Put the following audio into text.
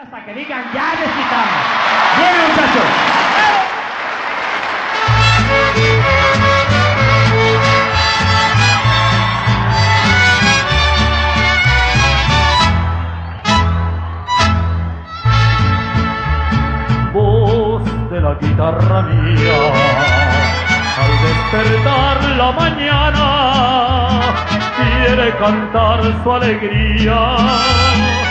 hasta que digan ya necesitamos. ¡Bien, muchachos! Voz de la guitarra mía, al despertar la mañana, quiere cantar su alegría.